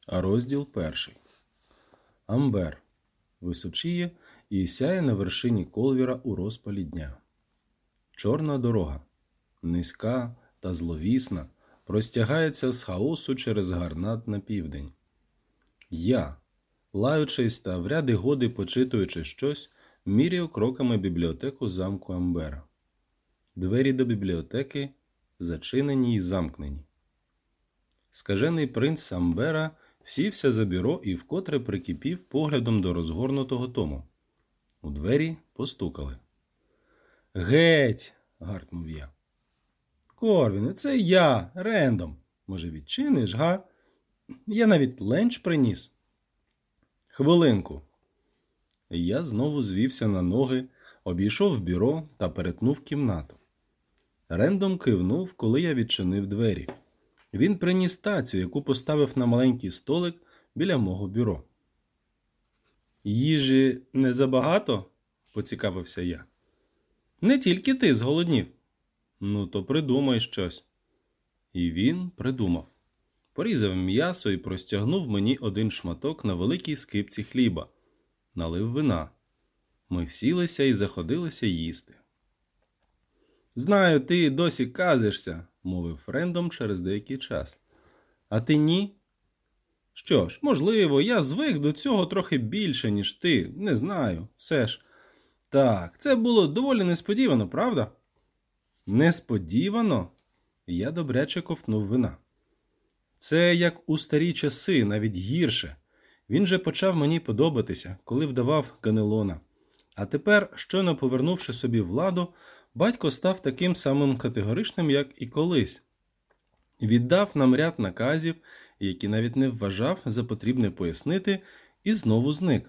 Розділ 1. Амбер. Височіє і сяє на вершині колвіра у розпалі дня. Чорна дорога, низька та зловісна, простягається з хаосу через Гарнат на південь. Я, лаючись та в ряди годи почитуючи щось, міряю кроками бібліотеку замку Амбера. Двері до бібліотеки зачинені й замкнені. Скажений принц Амбера сівся за бюро і вкотре прикипів поглядом до розгорнутого тому. У двері постукали. «Геть!» – гаркнув я. «Корвіне, це я, Рендом. Може, відчиниш, га? Я навіть ленч приніс». «Хвилинку». Я знову звівся на ноги, обійшов бюро та перетнув кімнату. Рендом кивнув, коли я відчинив двері. Він приніс тацю, яку поставив на маленький столик біля мого бюро. «Їжі не забагато?» – поцікавився я. «Не тільки ти зголоднів». «Ну, то придумай щось». І він придумав. Порізав м'ясо і простягнув мені один шматок на великій скипці хліба. Налив вина. Ми всілися і заходилися їсти. «Знаю, ти досі казишся», – мовив Рендом через деякий час. «А ти ні?» «Що ж, можливо, я звик до цього трохи більше, ніж ти. Не знаю, все ж. Так, це було доволі несподівано, правда?» «Несподівано?» Я добряче ковтнув вина. «Це як у старі часи, навіть гірше. Він же почав мені подобатися, коли вдавав Ганелона. А тепер, щойно повернувши собі владу, батько став таким самим категоричним, як і колись. Віддав нам ряд наказів, які навіть не вважав за потрібне пояснити, і знову зник.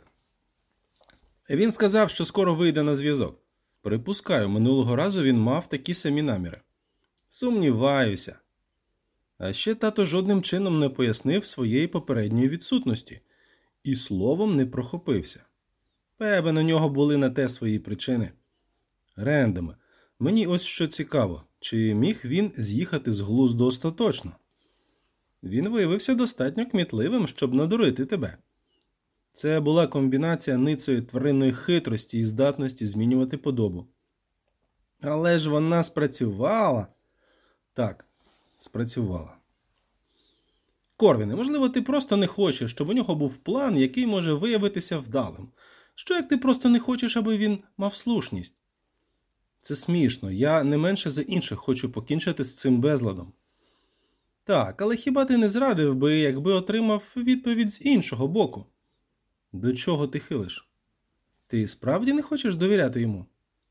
Він сказав, що скоро вийде на зв'язок. Припускаю, минулого разу він мав такі самі наміри. Сумніваюся. А ще тато жодним чином не пояснив своєї попередньої відсутності. І словом не прохопився. Певен, у нього були на те свої причини. Рендоме, мені ось що цікаво, чи міг він з'їхати з глузду остаточно? Він виявився достатньо кмітливим, щоб надурити тебе. Це була комбінація ницої тваринної хитрості і здатності змінювати подобу. Але ж вона спрацювала. Так, спрацювала. Корвіне, можливо, ти просто не хочеш, щоб у нього був план, який може виявитися вдалим. Що як ти просто не хочеш, аби він мав слушність? Це смішно. Я не менше за інших хочу покінчити з цим безладом. Так, але хіба ти не зрадив би, якби отримав відповідь з іншого боку? До чого ти хилиш? Ти справді не хочеш довіряти йому?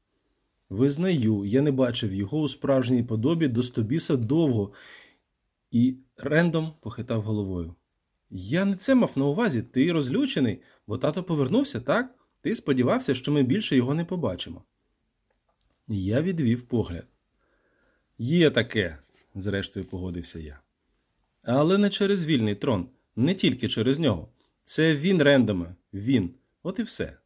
Визнаю, я не бачив його у справжній подобі до стобіса довго. І Рендом похитав головою. Я не це мав на увазі, ти розлючений, бо тато повернувся, так? Ти сподівався, що ми більше його не побачимо. Я відвів погляд. Є таке, зрештою погодився я. Але не через вільний трон, не тільки через нього. Це він, Рендоме, він. От і все.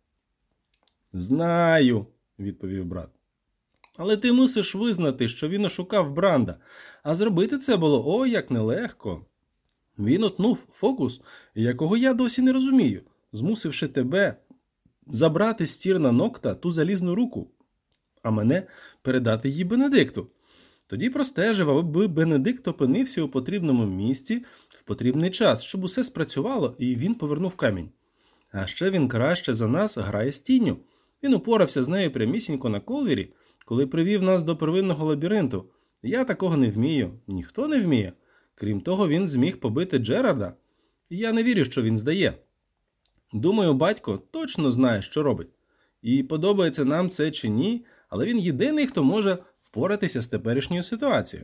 Знаю, відповів брат. Але ти мусиш визнати, що він ошукав Бранда, а зробити це було ой як нелегко. Він отнув фокус, якого я досі не розумію, змусивши тебе забрати з Тірна Нокта ту залізну руку, а мене передати її Бенедикту. Тоді простежив, аби Бенедикт опинився у потрібному місці в потрібний час, щоб усе спрацювало, і він повернув камінь. А ще він краще за нас грає з тінню. Він упорався з нею прямісінько на колвірі, коли привів нас до первинного лабіринту. Я такого не вмію, ніхто не вміє. Крім того, він зміг побити Джерарда. І я не вірю, що він здає. Думаю, батько точно знає, що робить. І подобається нам це чи ні, але він єдиний, хто може впоратися з теперішньою ситуацією.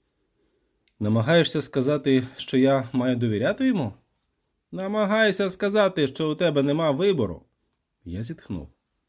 Намагаєшся сказати, що я маю довіряти йому? Намагаюся сказати, що у тебе нема вибору. Я зітхнув.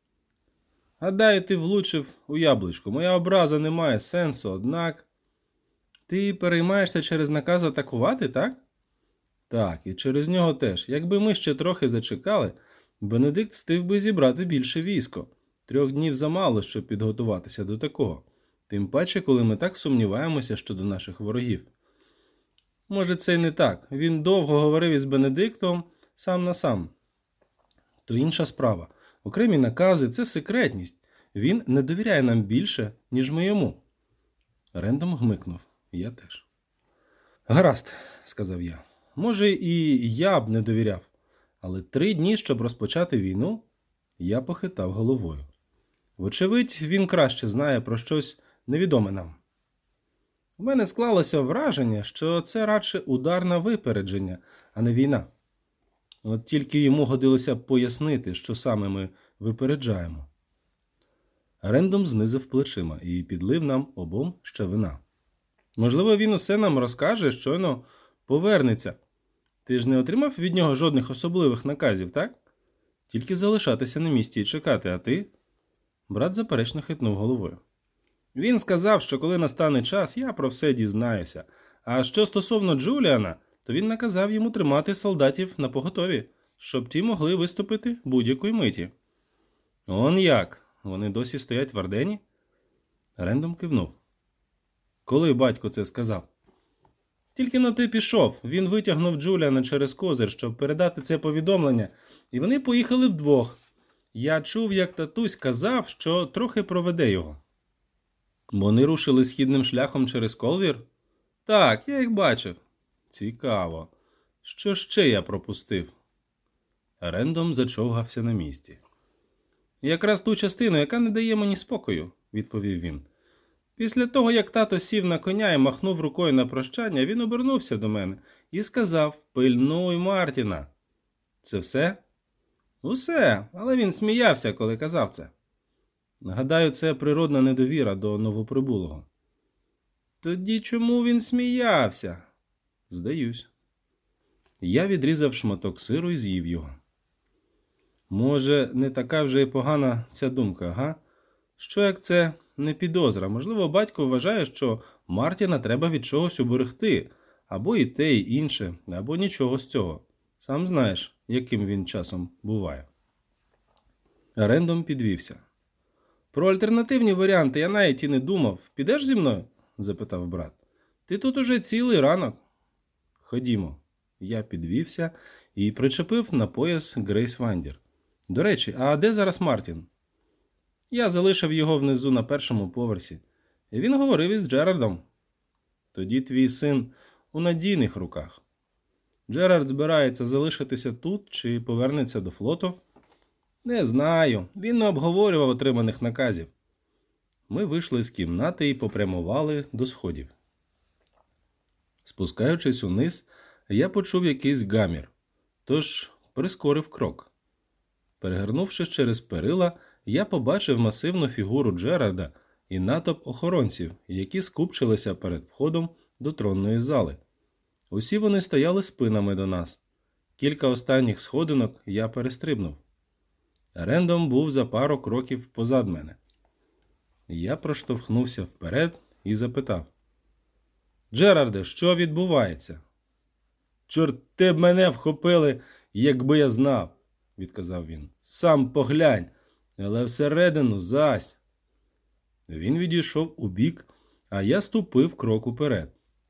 Гадаю, ти влучив у яблучко. Моя образа не має сенсу, однак... Ти переймаєшся через наказ атакувати, так? Так, і через нього теж. Якби ми ще трохи зачекали, Бенедикт встиг би зібрати більше військо. 3 днів замало, щоб підготуватися до такого. Тим паче, коли ми так сумніваємося щодо наших ворогів. Може, це й не так. Він довго говорив із Бенедиктом сам на сам. То інша справа. Окремі накази – це секретність. Він не довіряє нам більше, ніж ми йому. Рендом гмикнув. Я теж. Гаразд, сказав я. Може, і я б не довіряв. Але 3 дні, щоб розпочати війну? Я похитав головою. Вочевидь, він краще знає про щось невідоме нам. У мене склалося враження, що це радше удар на випередження, а не війна. От тільки йому годилося б пояснити, що саме ми випереджаємо. Рендом знизив плечима і підлив нам обом ще вина. Можливо, він усе нам розкаже, щойно повернеться. Ти ж не отримав від нього жодних особливих наказів, так? Тільки залишатися на місці і чекати, а ти? Брат заперечно хитнув головою. Він сказав, що коли настане час, я про все дізнаюся. А що стосовно Джуліана, то він наказав йому тримати солдатів напоготові, щоб ті могли виступити будь-якої миті. Он як? Вони досі стоять в Ардені? Рендом кивнув. Коли батько це сказав? Тільки но ти пішов. Він витягнув Джуліана через козир, щоб передати це повідомлення, і вони поїхали вдвох. Я чув, як татусь казав, що трохи проведе його. Вони рушили східним шляхом через Колвір? Так, я їх бачив. Цікаво. Що ще я пропустив? Рендом зачовгався на місці. Якраз ту частину, яка не дає мені спокою, відповів він. Після того, як тато сів на коня і махнув рукою на прощання, він обернувся до мене і сказав: «Пильнуй Мартіна». Це все? Усе, але він сміявся, коли казав це. Гадаю, це природна недовіра до новоприбулого. Тоді чому він сміявся? Здаюсь. Я відрізав шматок сиру і з'їв його. Може, не така вже й погана ця думка, га? Що як це не підозра? Можливо, батько вважає, що Мартіна треба від чогось уберегти, або і те, і інше, або нічого з цього. Сам знаєш, яким він часом буває. Рендом підвівся. Про альтернативні варіанти я навіть і не думав. Підеш зі мною? Запитав брат. Ти тут уже цілий ранок. Ходімо. Я підвівся і причепив на пояс Грейс Вандір. До речі, а де зараз Мартін? Я залишив його внизу на першому поверсі. І він говорив із Джерардом. Тоді твій син у надійних руках. Джерард збирається залишитися тут чи повернеться до флоту? Не знаю. Він не обговорював отриманих наказів. Ми вийшли з кімнати і попрямували до сходів. Спускаючись униз, я почув якийсь гамір, тож прискорив крок. Перегорнувшись через перила, я побачив масивну фігуру Джерарда і натовп охоронців, які скупчилися перед входом до тронної зали. Усі вони стояли спинами до нас. Кілька останніх сходинок я перестрибнув. Рендом був за пару кроків позад мене. Я проштовхнувся вперед і запитав. «Джерарде, що відбувається?» «Чорти б мене вхопили, якби я знав», – відказав він. «Сам поглянь, але всередину зась». Він відійшов убік, а я ступив крок уперед.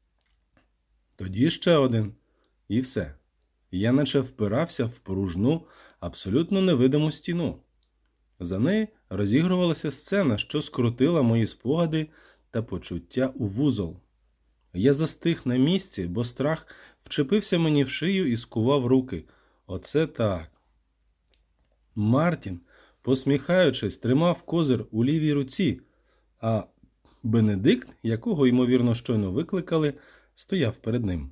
Тоді ще один. І все. Я наче впирався в порожну, абсолютно невидиму стіну. За нею розігрувалася сцена, що скрутила мої спогади та почуття у вузол. Я застиг на місці, бо страх вчепився мені в шию і скував руки. Оце так. Мартін, посміхаючись, тримав козир у лівій руці, а Бенедикт, якого, ймовірно, щойно викликали, стояв перед ним.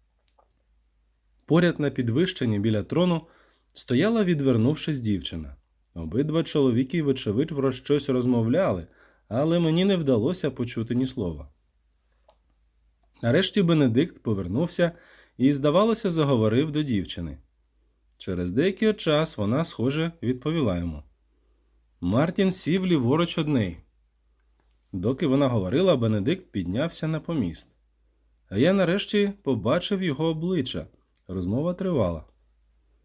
Поряд на підвищенні біля трону стояла, відвернувшись, дівчина. Обидва чоловіки, вочевидь, про щось розмовляли, але мені не вдалося почути ні слова. Нарешті Бенедикт повернувся і, здавалося, заговорив до дівчини. Через деякий час вона, схоже, відповіла йому. Мартін сів ліворуч од неї. Доки вона говорила, Бенедикт піднявся на поміст. А я нарешті побачив його обличчя. Розмова тривала.